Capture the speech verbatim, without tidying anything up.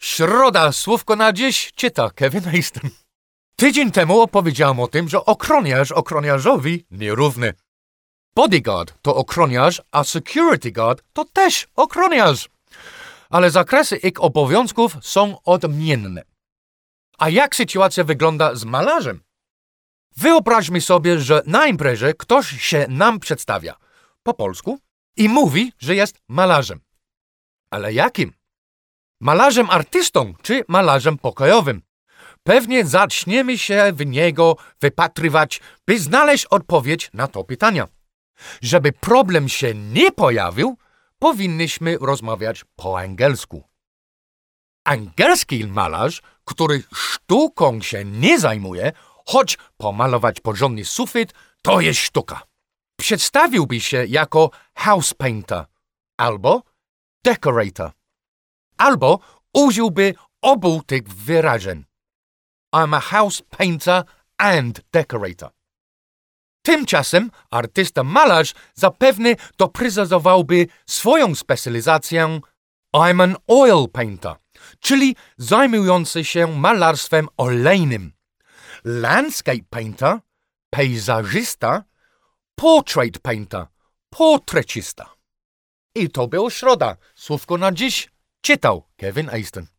Środa, słówko na dziś, czyta Kevin Easton. Tydzień temu opowiedziałem o tym, że ochroniarz ochroniarzowi nierówny. Bodyguard to ochroniarz, a security guard to też ochroniarz. Ale zakresy ich obowiązków są odmienne. A jak sytuacja wygląda z malarzem? Wyobraźmy sobie, że na imprezie ktoś się nam przedstawia po polsku i mówi, że jest malarzem. Ale jakim? Malarzem artystą czy malarzem pokojowym? Pewnie zaczniemy się w niego wypatrywać, by znaleźć odpowiedź na to pytanie. Żeby problem się nie pojawił, powinniśmy rozmawiać po angielsku. Angielski malarz, który sztuką się nie zajmuje, choć pomalować porządny sufit to jest sztuka. Przedstawiłby się jako house painter albo decorator. Albo użyłby obu tych wyrażeń. I'm a house painter and decorator. Tymczasem artysta malarz zapewne doprecyzowałby swoją specjalizację I'm an oil painter, czyli zajmujący się malarstwem olejnym. Landscape painter, pejzażysta, portrait painter, portrecista. I to była środa. Słówko na dziś czytał Kevin Easton.